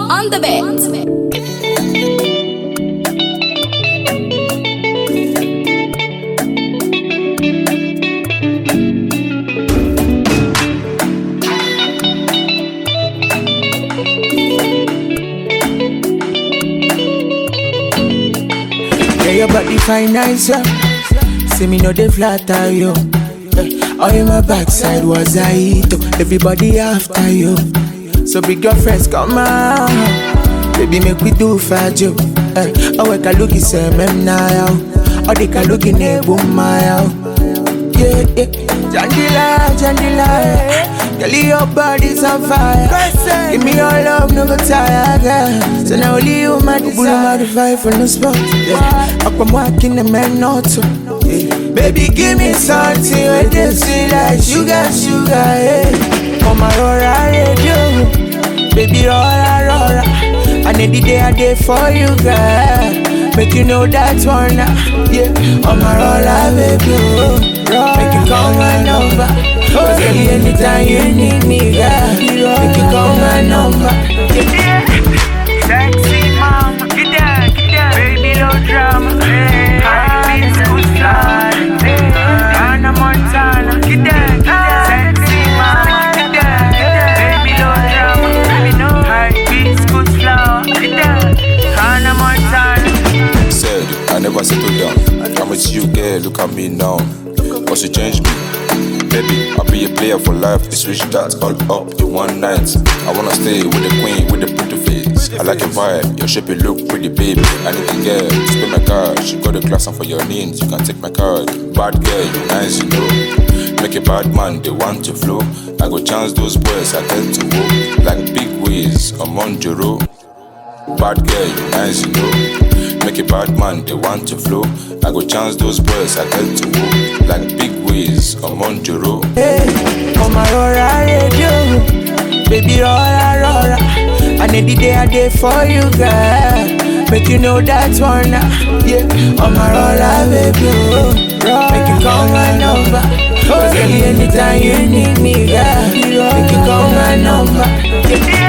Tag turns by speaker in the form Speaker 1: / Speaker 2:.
Speaker 1: on the bed.
Speaker 2: Yeah, your body fine nice, yeah. See me know they flatter you. All in my backside was I eat. Everybody after you. So big your friends come out. Baby make we do for you. Oh we can look is now. Oh they can look in a boom my out. Yeah, yeah. Jandila. Girl, your body's on fire. Give me your love, no go tired, girl. So now only you my desire. Bull my for no spot. Yeah. Up I'm walking the man not so. Yeah. Baby, give me something where they sweet like sugar, yeah. Come on, Rora radio. Baby, Rora. I need the day I did for you, girl. Make you know that's one, yeah. On my Rora, baby, make you call my number. Cause girl, anytime you need me, girl, make you call my number.
Speaker 3: Sexy mama, get down, baby, no drama. Heartbeats good fly. Anna Montana, get down, sexy mama, get down, baby, no drama. Heartbeats good flower, get down, Anna Montana.
Speaker 4: Said I never settle down. I'm with you, girl. Look at me now. Cause you changed me. Baby, I'll be a player for life. It's rich that all up in one night. I wanna stay with the queen, with the pretty face. I like your vibe, your shape, you look pretty, baby. I need a girl to spin my card. She got a class and for your needs, you can take my card. Bad girl, you nice, you know. Make a bad man, they want to flow. I go chance those boys, I tend to walk like big waves, I'm on Joro. Bad girl, you nice, you know. Make a bad man, they want to flow. I go chance those boys, I tend to walk like big waves, I'm on Joro.
Speaker 2: Hey, come on, Rora radio. Baby, Rora. I need the day I did for you, girl. Make you know that's one, yeah. On my Rora, baby, make you call my number. Cause girl, anytime you need me, girl, make you call my number.